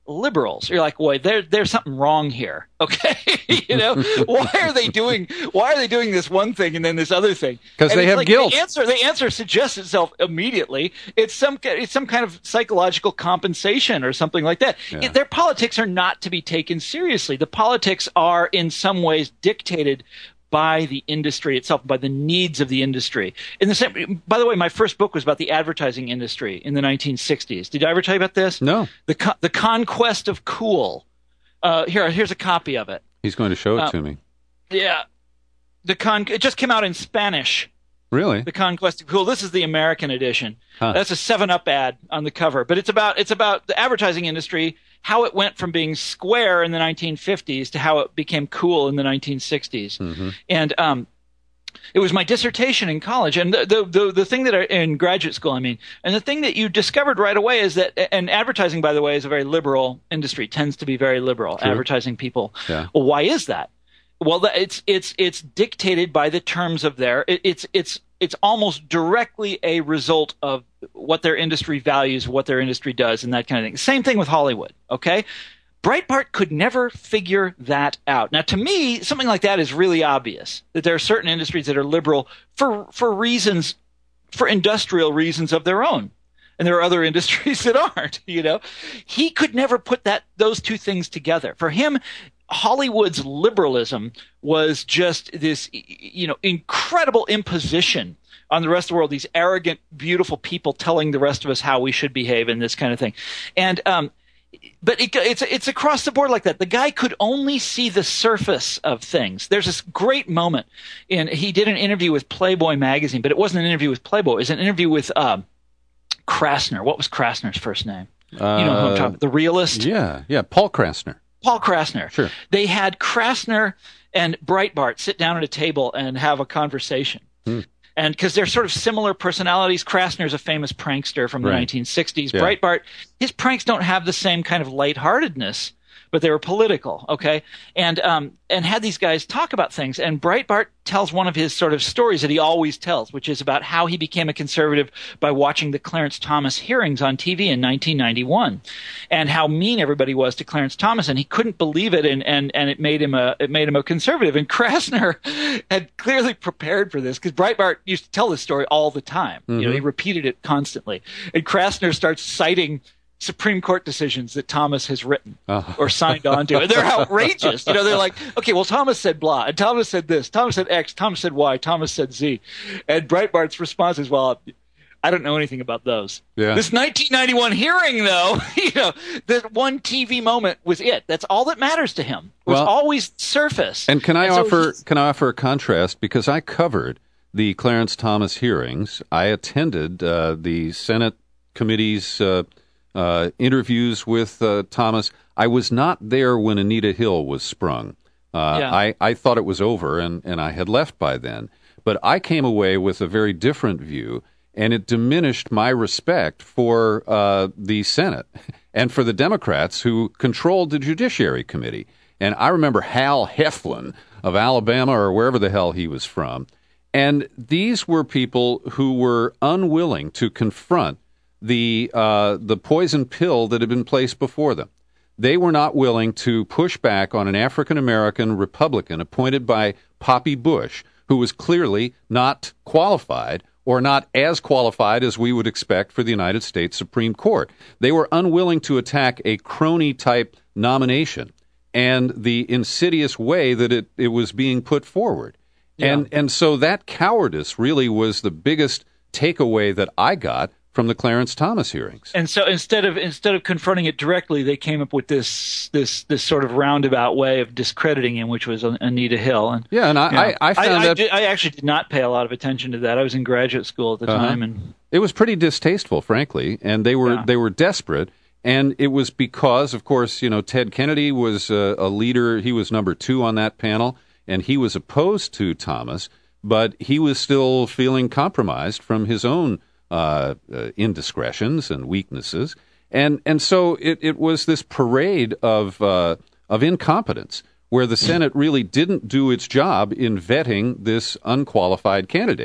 liberals. You're like, boy, there, there's something wrong here. Okay, you know, why are they doing why are they doing this one thing and then this other thing? Because they have like guilt. The answer, the answer suggests itself immediately. It's some it's some kind of psychological compensation or something like that. Yeah. It, their politics are not to be taken seriously. The politics are in some ways dictated by the industry itself, by the needs of the industry. In the same, by the way, my first book was about the advertising industry in the nineteen sixties. Did I ever tell you about this? No. The co- the conquest of cool. Uh, here, here's a copy of it. He's going to show it Uh, to me. Yeah, the con. It just came out in Spanish. Really? The Conquest of Cool. This is the American edition. Huh. That's a seven up ad on the cover, but it's about it's about the advertising industry, how it went from being square in the nineteen fifties to how it became cool in the nineteen sixties. Mm-hmm. And um, it was my dissertation in college, and the, the the the thing that I, in graduate school, I mean, and the thing that you discovered right away is that, and advertising, by the way, is a very liberal industry, tends to be very liberal. True. Advertising people. Yeah. Well, why is that? Well, that- it's it's it's dictated by the terms of their. It, it's it's it's almost directly a result of what their industry values, what their industry does, and that kind of thing. Same thing with Hollywood. Okay, Breitbart could never figure that out. Now, to me, something like that is really obvious. That there are certain industries that are liberal for for reasons, for industrial reasons of their own. And there are other industries that aren't, you know. He could never put that those two things together. For him, Hollywood's liberalism was just this, you know, incredible imposition on the rest of the world, these arrogant, beautiful people telling the rest of us how we should behave and this kind of thing. And um but it, it's it's across the board like that. The guy could only see the surface of things. There's this great moment in he did an interview with Playboy magazine, but it wasn't an interview with Playboy. It was an interview with um Krasner. What was Krasner's first name? Uh, you know who I'm talking about? The realist? Yeah, yeah, Paul Krasner. Paul Krasner. Sure. They had Krasner and Breitbart sit down at a table and have a conversation. Hmm. And because they're sort of similar personalities, Krasner's a famous prankster from the Right. nineteen sixties. Yeah. Breitbart, his pranks don't have the same kind of lightheartedness, but they were political, okay? And um, and had these guys talk about things. And Breitbart tells one of his sort of stories that he always tells, which is about how he became a conservative by watching the Clarence Thomas hearings on T V in nineteen ninety-one, and how mean everybody was to Clarence Thomas, and he couldn't believe it, and and, and it made him a it made him a conservative. And Krasner had clearly prepared for this because Breitbart used to tell this story all the time. Mm-hmm. You know, he repeated it constantly, and Krasner starts citing Supreme Court decisions that Thomas has written Oh. or signed on to. And they're outrageous. You know, they're like, okay, well, Thomas said blah, and Thomas said this, Thomas said X, Thomas said Y, Thomas said Z. And Breitbart's response is, well, I don't know anything about those. Yeah. This nineteen ninety-one hearing, though, you know, that one T V moment was it. That's all that matters to him. It was Well, always surface. And can I so offer he's- can I offer a contrast because I covered the Clarence Thomas hearings. I attended uh, the Senate committee's uh, uh, interviews with uh, Thomas. I was not there when Anita Hill was sprung. Uh, Yeah. I, I thought it was over, and, and I had left by then. But I came away with a very different view, and it diminished my respect for uh, the Senate and for the Democrats who controlled the Judiciary Committee. And I remember Hal Heflin of Alabama or wherever the hell he was from. And these were people who were unwilling to confront the uh, the poison pill that had been placed before them. They were not willing to push back on an African-American Republican appointed by Poppy Bush, who was clearly not qualified or not as qualified as we would expect for the United States Supreme Court. They were unwilling to attack a crony-type nomination and the insidious way that it, it was being put forward. Yeah. And and so that cowardice really was the biggest takeaway that I got from the Clarence Thomas hearings. And so instead of instead of confronting it directly, they came up with this this this sort of roundabout way of discrediting him, which was Anita Hill. And Yeah, and I, you know, I, I found I, that did- I actually did not pay a lot of attention to that. I was in graduate school at the Uh-huh. time, and it was pretty distasteful, frankly, and they were Yeah. they were desperate. And it was because, of course, you know, Ted Kennedy was a, a leader. He was number two on that panel, and he was opposed to Thomas, but he was still feeling compromised from his own uh, uh, indiscretions and weaknesses. And and so it, it was this parade of uh, of incompetence where the Senate really didn't do its job in vetting this unqualified candidate.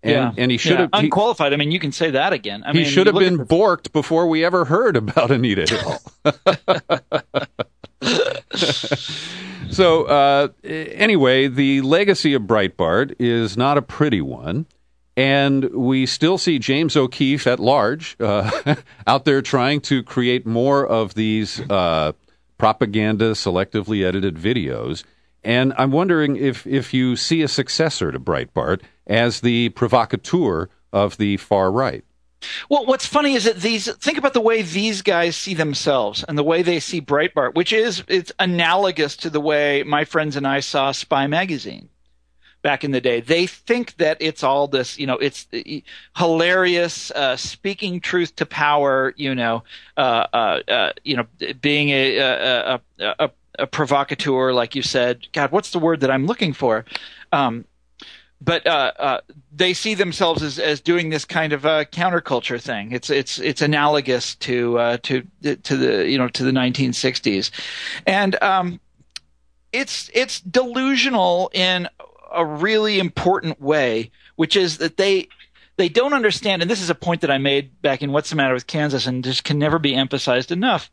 And, yeah. and he should yeah. have... He, unqualified. I mean, you can say that again. I he mean, should have look been at the- borked before we ever heard about Anita Hill. So, uh, anyway, the legacy of Breitbart is not a pretty one, and we still see James O'Keefe at large uh, out there trying to create more of these uh, propaganda, selectively edited videos. And I'm wondering if, if you see a successor to Breitbart as the provocateur of the far right. Well, what's funny is that these, think about the way these guys see themselves and the way they see Breitbart, which is, it's analogous to the way my friends and I saw Spy Magazine back in the day. They think that it's all this, you know, it's hilarious, uh, speaking truth to power, you know, uh, uh, uh you know, being a, a, a, a, a provocateur, like you said. God, what's the word that I'm looking for? Um, But uh, uh, they see themselves as, as doing this kind of uh, counterculture thing. It's it's it's analogous to uh, to to the you know to the nineteen sixties, and um, it's it's delusional in a really important way, which is that they they don't understand. And this is a point that I made back in What's the Matter with Kansas, and just can never be emphasized enough.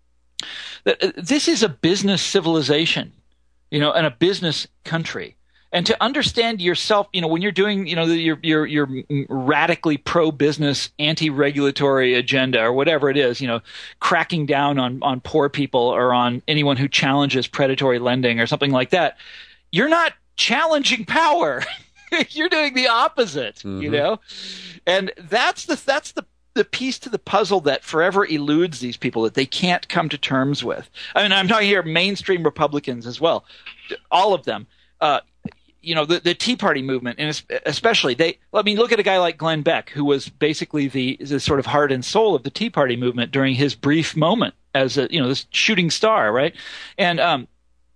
That uh, this is a business civilization, you know, and a business country. And to understand yourself, you know, when you're doing, you know, your your your radically pro-business, anti-regulatory agenda or whatever it is, you know, cracking down on on poor people or on anyone who challenges predatory lending or something like that, you're not challenging power. You're doing the opposite, mm-hmm. you know, and that's the that's the the piece to the puzzle that forever eludes these people, that they can't come to terms with. I mean, I'm talking here mainstream Republicans as well, all of them. Uh, You know, the, the Tea Party movement, and especially they, I mean, look at a guy like Glenn Beck, who was basically the, the sort of heart and soul of the Tea Party movement during his brief moment as a, you know, this shooting star, right? And um,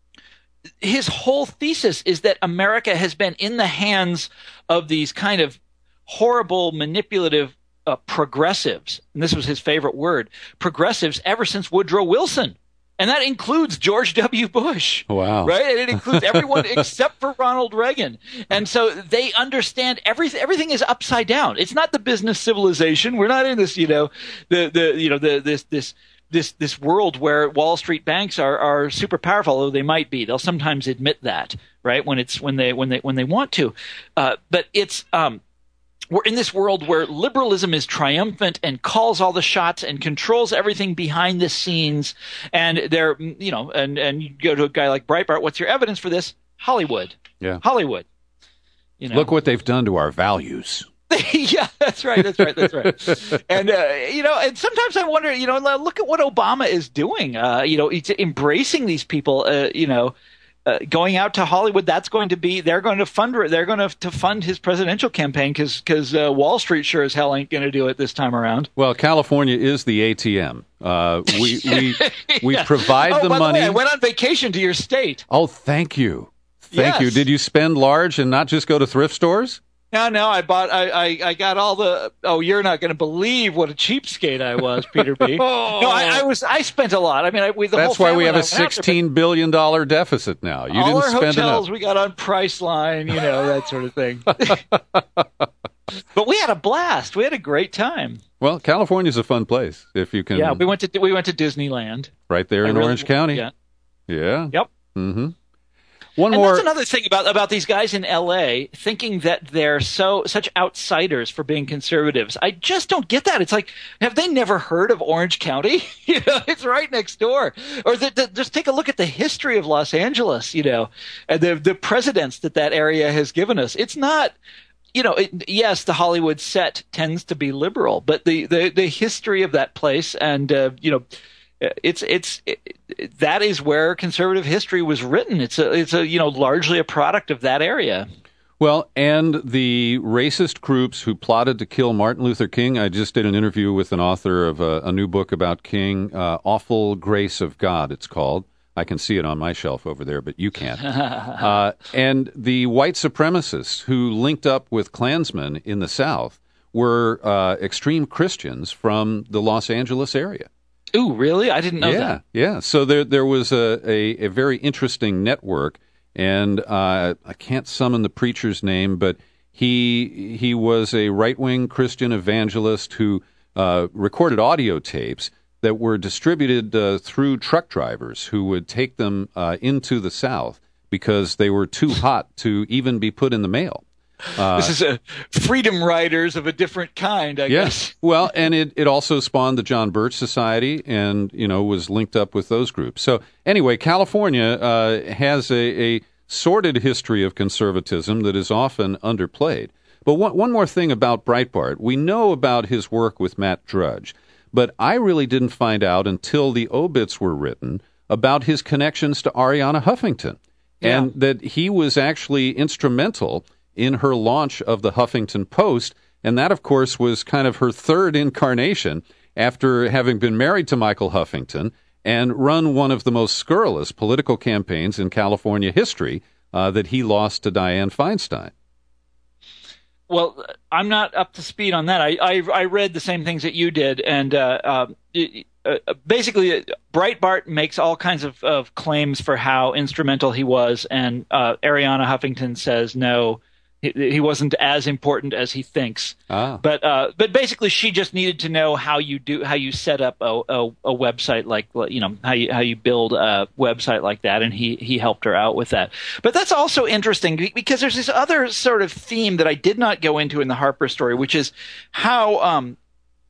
his whole thesis is that America has been in the hands of these kind of horrible, manipulative uh, progressives. And this was his favorite word, progressives, ever since Woodrow Wilson. And that includes George W. Bush. Wow. Right? And it includes everyone except for Ronald Reagan. And so they understand everything everything is upside down. It's not the business civilization. We're not in this, you know, the the you know, the this this this this world where Wall Street banks are are super powerful, although they might be. They'll sometimes admit that, right? When it's when they when they when they want to. Uh, but it's um we're in this world where liberalism is triumphant and calls all the shots and controls everything behind the scenes. And they're, you know, and, and you go to a guy like Breitbart, what's your evidence for this? Hollywood. Yeah. Hollywood. You know? Look what they've done to our values. Yeah, that's right. That's right. That's right. And, uh, you know, and sometimes I wonder, you know, look at what Obama is doing. Uh, you know, he's embracing these people, uh, you know, Uh, going out to Hollywood. That's going to be, they're going to fund, they're going to, to fund his presidential campaign because because uh, Wall Street sure as hell ain't going to do it this time around. Well, California is the A T M. Uh, we we we yeah. provide oh, the by money. The way, I went on vacation to your state. Oh, thank you, thank yes. you. Did you spend large and not just go to thrift stores? No, no, I bought, I, I, I got all the, oh, you're not going to believe what a cheapskate I was, Peter B. oh. No, I, I was, I spent a lot. I mean, I, we, the That's whole why we have a there, sixteen billion dollars deficit now. You all didn't our spend hotels enough. We got on Priceline, you know, that sort of thing. But we had a blast. We had a great time. Well, California's a fun place if you can. Yeah, we went to, we went to Disneyland. Right there I in really, Orange County. Yeah. Yeah. Yep. Mm-hmm. One and more. That's another thing about, about these guys in L A thinking that they're so such outsiders for being conservatives. I just don't get that. It's like, have they never heard of Orange County? You know, it's right next door. Or the, the, just take a look at the history of Los Angeles, you know, and the the precedents that that area has given us. It's not, you know, it, yes, the Hollywood set tends to be liberal, but the the, the history of that place and uh, you know. It's it's it, that is where conservative history was written. It's a it's a you know largely a product of that area. Well, and the racist groups who plotted to kill Martin Luther King. I just did an interview with an author of a, a new book about King, uh, Awful Grace of God, it's called. I can see it on my shelf over there, but you can't. uh, and the white supremacists who linked up with Klansmen in the South were uh, extreme Christians from the Los Angeles area. Ooh, really? I didn't know yeah, that. Yeah, So there there was a, a, a very interesting network, and uh, I can't summon the preacher's name, but He he was a right-wing Christian evangelist who uh, recorded audio tapes that were distributed uh, through truck drivers who would take them uh, into the South because they were too hot to even be put in the mail. Uh, this is a freedom riders of a different kind, I yes. guess. Well, and it, it also spawned the John Birch Society and, you know, was linked up with those groups. So anyway, California uh, has a, a sordid history of conservatism that is often underplayed. But one, one more thing about Breitbart. We know about his work with Matt Drudge, but I really didn't find out until the obits were written about his connections to Arianna Huffington, Yeah. and that he was actually instrumental in her launch of the Huffington Post, and that, of course, was kind of her third incarnation after having been married to Michael Huffington and run one of the most scurrilous political campaigns in California history uh, that he lost to Dianne Feinstein. Well, I'm not up to speed on that. I I, I read the same things that you did, and uh, uh, it, uh, basically, Breitbart makes all kinds of, of claims for how instrumental he was, and uh, Arianna Huffington says no, he, he wasn't as important as he thinks. Ah. But uh, but basically, she just needed to know how you do how you set up a, a, a website like you know how you how you build a website like that, and he he helped her out with that. But that's also interesting because there's this other sort of theme that I did not go into in the Harper story, which is how um,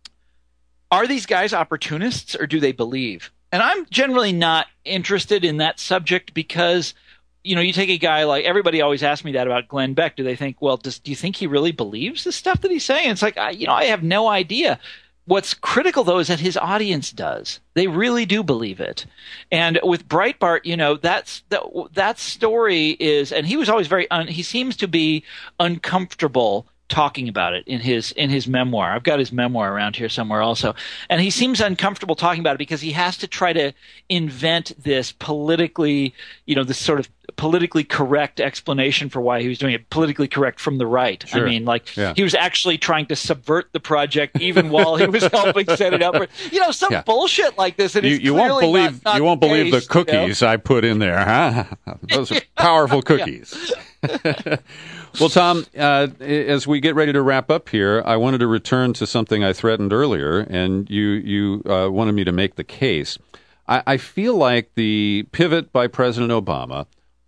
are these guys opportunists or do they believe? And I'm generally not interested in that subject because, you know, you take a guy like, everybody always asks me that about Glenn Beck. Do they think, well, does, do you think he really believes the stuff that he's saying? It's like, I, you know, I have no idea. What's critical, though, is that his audience does. They really do believe it. And with Breitbart, you know, that's that, that story is, and he was always very, un, he seems to be uncomfortable talking about it in his in his memoir. I've got his memoir around here somewhere also. And he seems uncomfortable talking about it because he has to try to invent this politically, you know, this sort of politically correct explanation for why he was doing it, politically correct from the right. Sure. I mean, like, yeah. he was actually trying to subvert the project even while he was helping set it up. For, you know, some yeah. bullshit like this. And you, it's you won't believe not, not you won't the believe case, the cookies you know? I put in there, huh? Those are powerful cookies. Well, Tom, uh, as we get ready to wrap up here, I wanted to return to something I threatened earlier, and you you uh, wanted me to make the case. I, I feel like the pivot by President Obama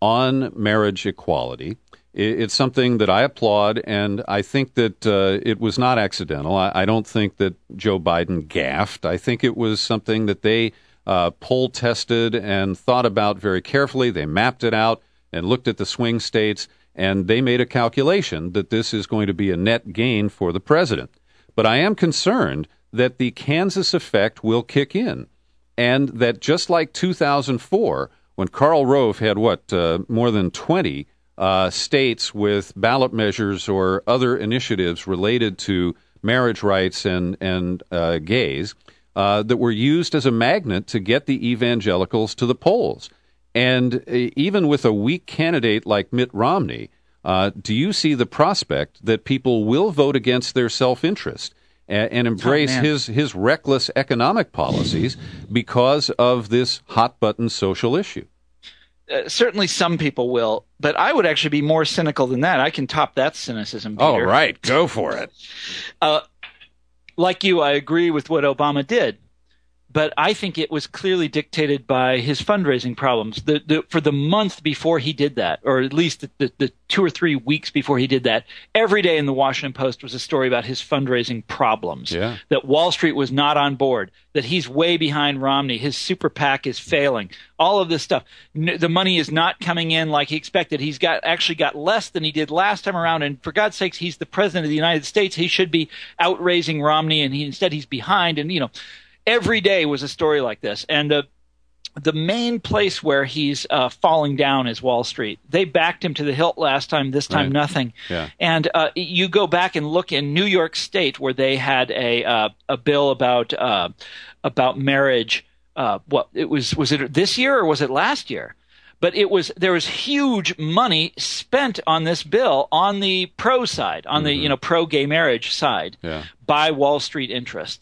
on marriage equality, it, it's something that I applaud, and I think that uh, it was not accidental. I, I don't think that Joe Biden gaffed. I think it was something that they uh, poll tested and thought about very carefully. They mapped it out and looked at the swing states, and they made a calculation that this is going to be a net gain for the president. But I am concerned that the Kansas effect will kick in, and that just like two thousand four, when Karl Rove had, what, uh, more than twenty uh, states with ballot measures or other initiatives related to marriage rights and, and uh, gays uh, that were used as a magnet to get the evangelicals to the polls. And even with a weak candidate like Mitt Romney, uh, do you see the prospect that people will vote against their self-interest and, and embrace oh, his, his reckless economic policies because of this hot-button social issue? Uh, certainly some people will, but I would actually be more cynical than that. I can top that cynicism, Peter. All right, go for it. uh, like you, I agree with what Obama did. But I think it was clearly dictated by his fundraising problems. The, the, for the month before he did that, or at least the, the, the two or three weeks before he did that, every day in the Washington Post was a story about his fundraising problems. Yeah. That Wall Street was not on board, that he's way behind Romney, his super PAC is failing, all of this stuff. N- the money is not coming in like he expected. He's got actually got less than he did last time around, and for God's sakes, he's the president of the United States. He should be outraising Romney, and he instead he's behind, and you know. Every day was a story like this. And the the main place where he's uh, falling down is Wall Street. They backed him to the hilt last time. This time, right. nothing. Yeah. And uh, you go back and look in New York State where they had a uh, a bill about uh, about marriage. Uh, what it was was it this year or was it last year? But it was there was huge money spent on this bill on the pro side, on the mm-hmm. you know pro gay marriage side, yeah. by Wall Street interests.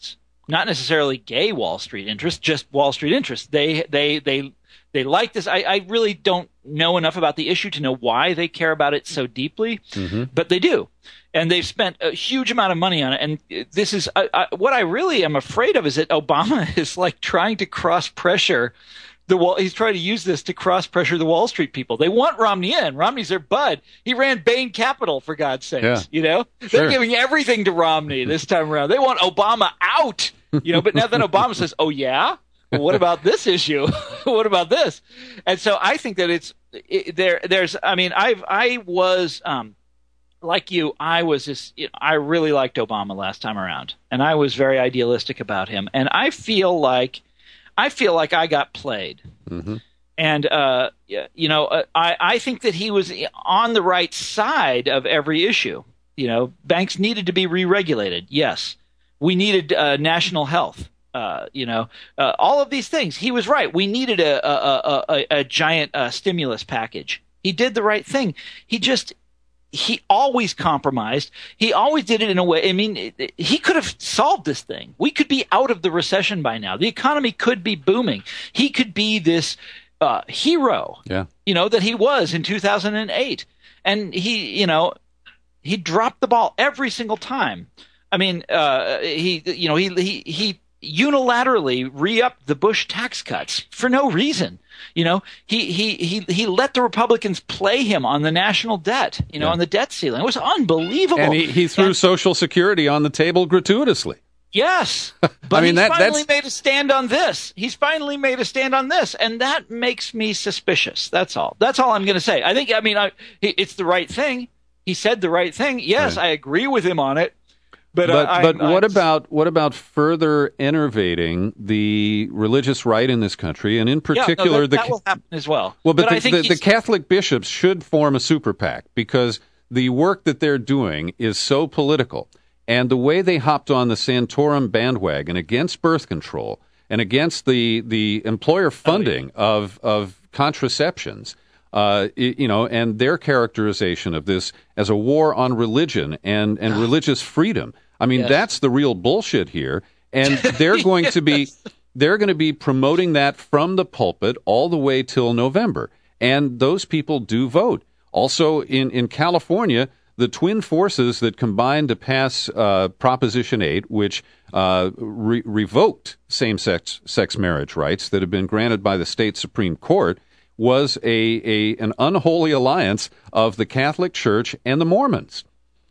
not necessarily gay Wall Street interests, just Wall Street interests. They they they they like this. I, I really don't know enough about the issue to know why they care about it so deeply, mm-hmm. but they do. And they've spent a huge amount of money on it. And this is I, I, what I really am afraid of is that Obama is like trying to cross pressure the wall. He's trying to use this to cross pressure the Wall Street people. They want Romney in. Romney's their bud. He ran Bain Capital, for God's sakes. Yeah. You know, sure. They're giving everything to Romney this time around. They want Obama out. You know, but now then Obama says, "Oh yeah, well, what about this issue? What about this?" And so I think that it's it, there. There's. I mean, I've I was. Um, Like you, I was just, you know, I really liked Obama last time around, and I was very idealistic about him. And I feel like, I feel like I got played. Mm-hmm. And, uh, you know, uh, I, I think that he was on the right side of every issue. You know, banks needed to be re-regulated. Yes. We needed uh, national health. Uh, you know, uh, all of these things. He was right. We needed a, a, a, a, a giant uh, stimulus package. He did the right thing. He just... He always compromised. He always did it in a way. I mean, it, he could have solved this thing. We could be out of the recession by now. The economy could be booming. He could be this uh, hero, yeah. you know, that he was in two thousand eight. And he, you know, he dropped the ball every single time. I mean, uh, he, you know, he he he unilaterally re-upped the Bush tax cuts for no reason. You know, he, he, he, he let the Republicans play him on the national debt, you know, yeah. on the debt ceiling. It was unbelievable. And he, he threw and, Social Security on the table gratuitously. Yes. But I mean, he's that, finally that's... made a stand on this. He's finally made a stand on this. And that makes me suspicious. That's all. That's all I'm going to say. I think, I mean, I, it's the right thing. He said the right thing. Yes, right. I agree with him on it. But but, uh, but I, what I, about what about further enervating the religious right in this country, and in particular yeah, no, that, the that will happen as well. Well, but, but the, I think the, the Catholic bishops should form a super PAC, because the work that they're doing is so political, and the way they hopped on the Santorum bandwagon against birth control and against the the employer funding oh, yeah. of of contraceptions. Uh, you know, and their characterization of this as a war on religion and, and religious freedom. I mean, yes. that's the real bullshit here. And they're going yes. to be they're going to be promoting that from the pulpit all the way till November. And those people do vote. Also, in, in California, the twin forces that combined to pass uh, Proposition eight, which uh, re- revoked same-sex sex marriage rights that have been granted by the state Supreme Court, was a, a an unholy alliance of the Catholic Church and the Mormons.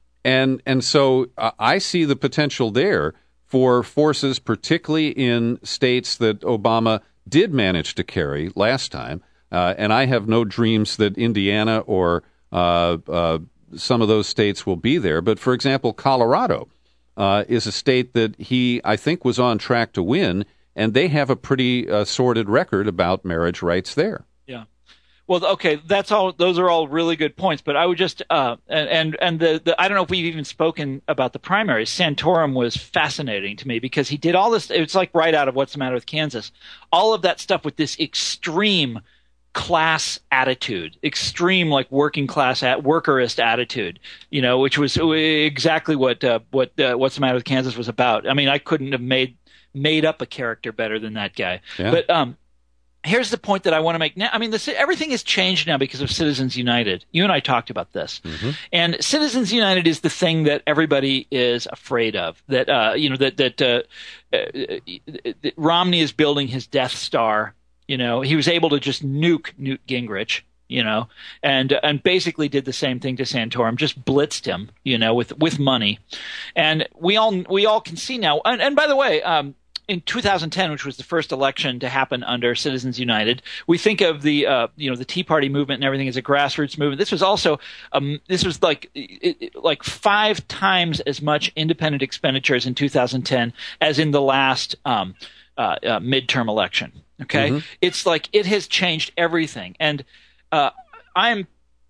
And and so uh, I see the potential there for forces, particularly in states that Obama did manage to carry last time. Uh, and I have no dreams that Indiana or uh, uh, some of those states will be there. But, for example, Colorado uh, is a state that he, I think, was on track to win, and they have a pretty uh, sordid record about marriage rights there. Yeah. Well, okay, that's all. Those are all really good points. But I would just uh, and and the, the I don't know if we've even spoken about the primaries. Santorum was fascinating to me because he did all this. It's like right out of What's the Matter with Kansas. All of that stuff with this extreme class attitude, extreme like working class at workerist attitude. You know, which was exactly what uh, what uh, What's the Matter with Kansas was about. I mean, I couldn't have made made up a character better than that guy. Yeah. But um. Here's the point that I want to make now. I mean, this, everything has changed now because of Citizens United. You and I talked about this. Mm-hmm. And Citizens United is the thing that everybody is afraid of. That, uh, you know, that, that, uh, uh, that Romney is building his Death Star. You know, he was able to just nuke Newt Gingrich, you know, and, and basically did the same thing to Santorum, just blitzed him, you know, with, with money. And we all, we all can see now. And, and by the way, um, in two thousand ten, which was the first election to happen under Citizens United, we think of the uh, you know the Tea Party movement and everything as a grassroots movement. This was also um, this was like it, it, like five times as much independent expenditures in two thousand ten as in the last um, uh, uh, midterm election. Okay, mm-hmm. It's like it has changed everything, and uh, I'm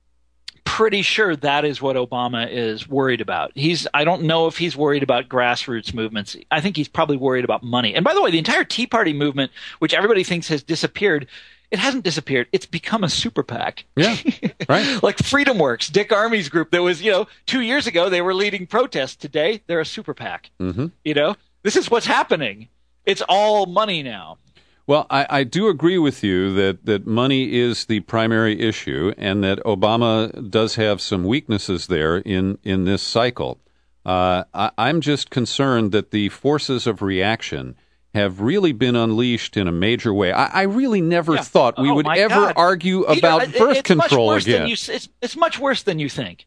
pretty sure that is what Obama is worried about. He's I don't know if he's worried about grassroots movements. I think he's probably worried about money. And by the way, the entire Tea Party movement, which everybody thinks has disappeared, it hasn't disappeared. It's become a super PAC. Yeah, right. Like Freedom Works, Dick Armey's group that was, you know, two years ago they were leading protests. Today they're a super PAC. Mm-hmm. You know, This is what's happening. It's all money now. Well, I, I do agree with you that, that money is the primary issue and that Obama does have some weaknesses there in, in this cycle. Uh, I, I'm just concerned that the forces of reaction have really been unleashed in a major way. I, I really never yeah. thought we oh, would ever God. argue Peter, about it, birth it's control much worse again. Than you, it's, it's much worse than you think.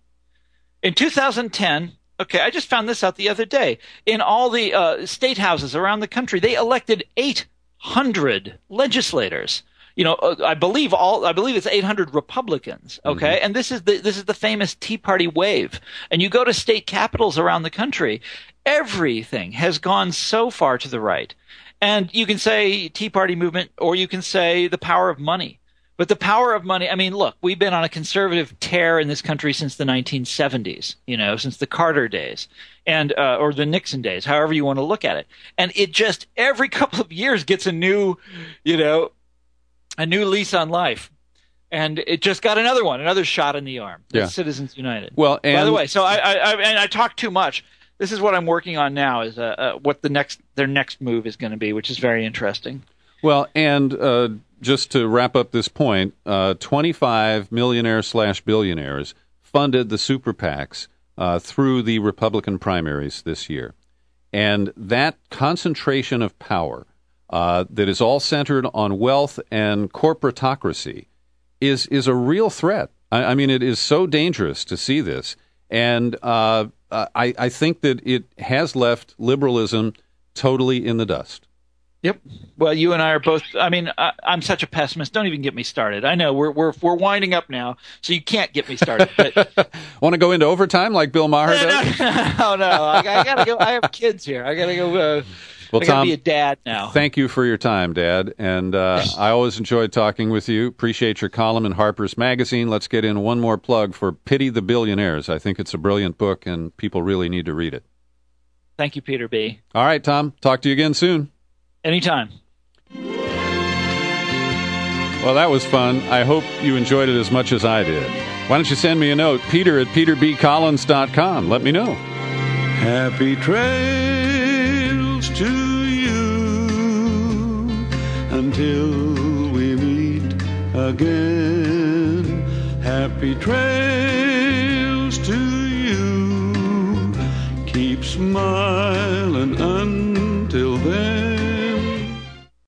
In two thousand ten, okay, I just found this out the other day. In all the uh, state houses around the country, they elected eight hundred legislators. You know, uh, I believe all. I believe it's eight hundred Republicans. Okay, mm-hmm. and this is the this is the famous Tea Party wave. And you go to state capitals around the country, everything has gone so far to the right. And you can say Tea Party movement, or you can say the power of money. But the power of money, I mean, look, we've been on a conservative tear in this country since the nineteen seventies, you know, since the Carter days, and uh, or the Nixon days, however you want to look at it. And it just, every couple of years gets a new, you know, a new lease on life. And it just got another one, another shot in the arm. Yeah. Citizens United. Well, and by the way, so I, I, I and I talk too much. This is what I'm working on now, is uh, uh, what the next their next move is going to be, which is very interesting. Well, and uh, just to wrap up this point, uh, twenty-five millionaires slash billionaires funded the super PACs uh, through the Republican primaries this year. And that concentration of power uh, that is all centered on wealth and corporatocracy is, is a real threat. I, I mean, it is so dangerous to see this. And uh, I, I think that it has left liberalism totally in the dust. Yep. Well, you and I are both. I mean, I, I'm such a pessimist. Don't even get me started. I know we're we're we're winding up now, so you can't get me started. But want to go into overtime like Bill Maher does? No, no, no. I, I gotta go. I have kids here. I gotta go. Uh, well, I gotta Tom, be a dad now. Thank you for your time, Dad. And uh, I always enjoyed talking with you. Appreciate your column in Harper's Magazine. Let's get in one more plug for Pity the Billionaires. I think it's a brilliant book, and people really need to read it. Thank you, Peter B. All right, Tom. Talk to you again soon. Anytime. Well, that was fun. I hope you enjoyed it as much as I did. Why don't you send me a note, Peter at peter b collins dot com. Let me know. Happy trails to you until we meet again. Happy trails to you. Keep smiling until